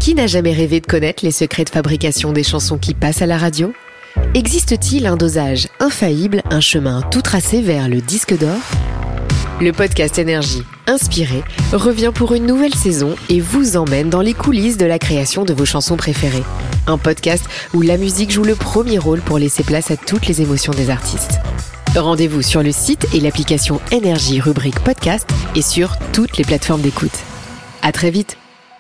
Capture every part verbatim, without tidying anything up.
Qui n'a jamais rêvé de connaître les secrets de fabrication des chansons qui passent à la radio ? Existe-t-il un dosage infaillible, un chemin tout tracé vers le disque d'or ? Le podcast Énergie, inspiré, revient pour une nouvelle saison et vous emmène dans les coulisses de la création de vos chansons préférées. Un podcast où la musique joue le premier rôle pour laisser place à toutes les émotions des artistes. Rendez-vous sur le site et l'application Énergie rubrique podcast et sur toutes les plateformes d'écoute. À très vite.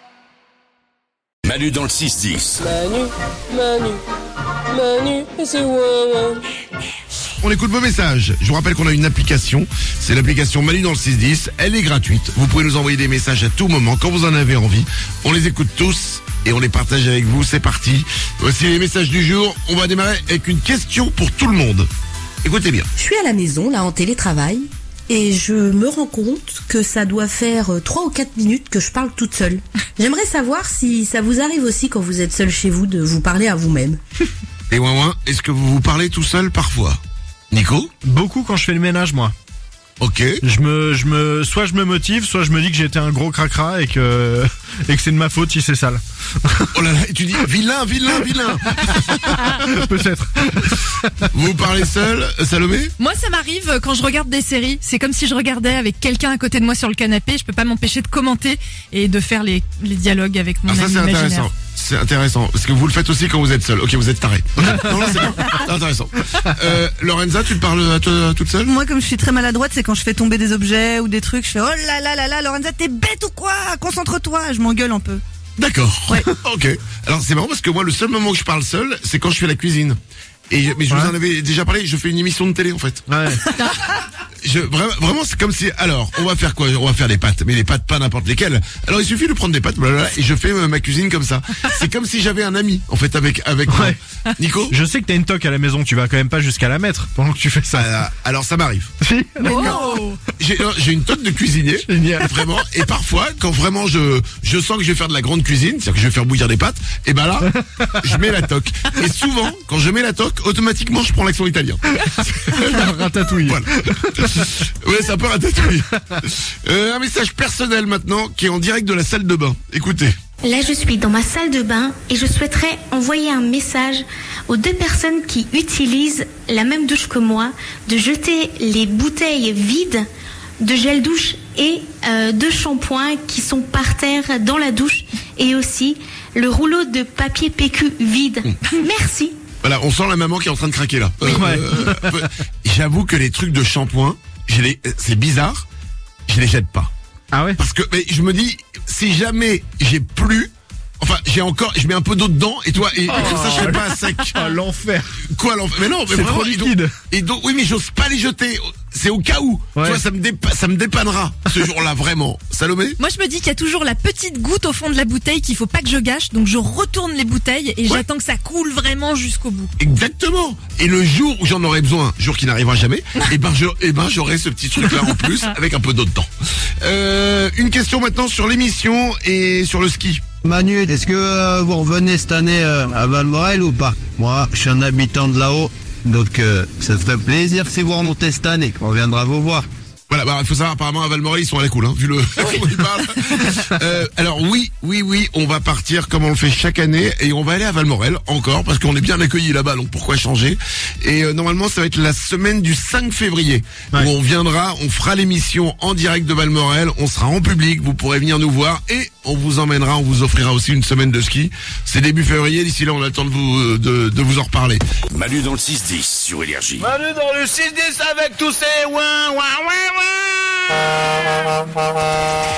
Manu dans le six dix. Manu, Manu, Manu, et c'est ouin. On écoute vos messages. Je vous rappelle qu'on a une application. C'est l'application Manu dans le six dix. Elle est gratuite. Vous pouvez nous envoyer des messages à tout moment, quand vous en avez envie. On les écoute tous et on les partage avec vous. C'est parti. Voici les messages du jour. On va démarrer avec une question pour tout le monde. Écoutez bien. Je suis à la maison, là, en télétravail, et je me rends compte que ça doit faire trois ou quatre minutes que je parle toute seule. J'aimerais savoir si ça vous arrive aussi quand vous êtes seul chez vous de vous parler à vous-même. Et ouin ouin, est-ce que vous vous parlez tout seul parfois ? Nico ? Beaucoup quand je fais le ménage, moi. Ok. Je me, je me, soit je me motive, soit je me dis que j'étais un gros cracra et que, et que c'est de ma faute si c'est sale. Oh là là, et tu dis vilain, vilain, vilain. Peut-être. Vous parlez seul, Salomé ? Moi, ça m'arrive quand je regarde des séries. C'est comme si je regardais avec quelqu'un à côté de moi sur le canapé. Je peux pas m'empêcher de commenter et de faire les, les dialogues avec mon ah, ça, ami c'est imaginaire. intéressant. C'est intéressant, parce que vous le faites aussi quand vous êtes seul. Ok, vous êtes taré. Non, non, c'est bien. C'est intéressant. Euh, Lorenza, tu te parles à toi toute seule ? Moi, comme je suis très maladroite, c'est quand je fais tomber des objets ou des trucs, je fais oh là là là là, Lorenza, t'es bête ou quoi ? Concentre-toi, je m'engueule un peu. D'accord. Ouais. Ok. Alors c'est marrant parce que moi, le seul moment où je parle seul, c'est quand je fais la cuisine. Et mais je Ouais. vous en avais déjà parlé. Je fais une émission de télé en fait. Ouais. Je, vraiment, vraiment, c'est comme si. Alors, on va faire quoi ? On va faire des pâtes, mais des pâtes pas n'importe lesquelles. Alors, il suffit de prendre des pâtes, blablabla, et je fais euh, ma cuisine comme ça. C'est comme si j'avais un ami, en fait, avec avec moi. Ouais. Nico ? Je sais que t'as une toque à la maison, tu vas quand même pas jusqu'à la mettre pendant que tu fais ça. Euh, alors, ça m'arrive. Si. Oh. J'ai, euh, j'ai une toque de cuisinier. Génial. Vraiment. Et parfois, quand vraiment je je sens que je vais faire de la grande cuisine, c'est-à-dire que je vais faire bouillir des pâtes, et ben là, je mets la toque. Et souvent, quand je mets la toque, automatiquement, je prends l'accent italien. Ratatouille. Voilà. Ouais, c'est un peu ratatouille. Euh, un message personnel maintenant qui est en direct de la salle de bain. Écoutez. Là, je suis dans ma salle de bain et je souhaiterais envoyer un message aux deux personnes qui utilisent la même douche que moi, de jeter les bouteilles vides de gel douche et euh, de shampoing qui sont par terre dans la douche, et aussi le rouleau de papier P Q vide. Merci. Voilà, on sent la maman qui est en train de craquer là. Euh, Ouais. euh, j'avoue que les trucs de shampoing, je les, c'est bizarre, je les jette pas. Ah ouais. Parce que mais je me dis, si jamais j'ai plus, enfin j'ai encore, je mets un peu d'eau dedans et toi, et, et comme ça je serai pas à sec. Ah, l'enfer. Quoi l'enfer ? Mais non, mais C'est vraiment, trop et donc- liquide. Et donc, oui, mais j'ose pas les jeter. C'est au cas où. Ouais. Tu vois, ça me dépa- ça me dépannera ce jour-là vraiment. Salomé ? Moi, je me dis qu'il y a toujours la petite goutte au fond de la bouteille qu'il faut pas que je gâche. Donc, je retourne les bouteilles et Ouais. j'attends que ça coule vraiment jusqu'au bout. Exactement. Et le jour où j'en aurai besoin, jour qui n'arrivera jamais, et ben je, et ben j'aurai ce petit truc là en plus avec un peu d'eau dedans. Euh, une question maintenant sur l'émission et sur le ski. Manu, est-ce que euh, vous revenez cette année euh, à Valmorel ou pas ? Moi, je suis un habitant de là-haut, donc euh, ça ferait plaisir si vous remontez cette année, qu'on viendra vous voir. Voilà, bah il faut savoir apparemment à Valmorel ils sont à la cool, hein, vu le comment ils parlent. Euh, alors oui, oui, oui, on va partir comme on le fait chaque année et on va aller à Valmorel encore parce qu'on est bien accueillis là-bas, donc pourquoi changer ? Et euh, normalement ça va être la semaine du cinq février Ouais. où on viendra, on fera l'émission en direct de Valmorel, on sera en public, vous pourrez venir nous voir et on vous emmènera, on vous offrira aussi une semaine de ski. C'est début février, d'ici là on a le temps de vous de, de vous en reparler. Manu dans le six dix sur Énergie. Manu dans le six dix avec tous ces ouin, ouin, ouin, ouin.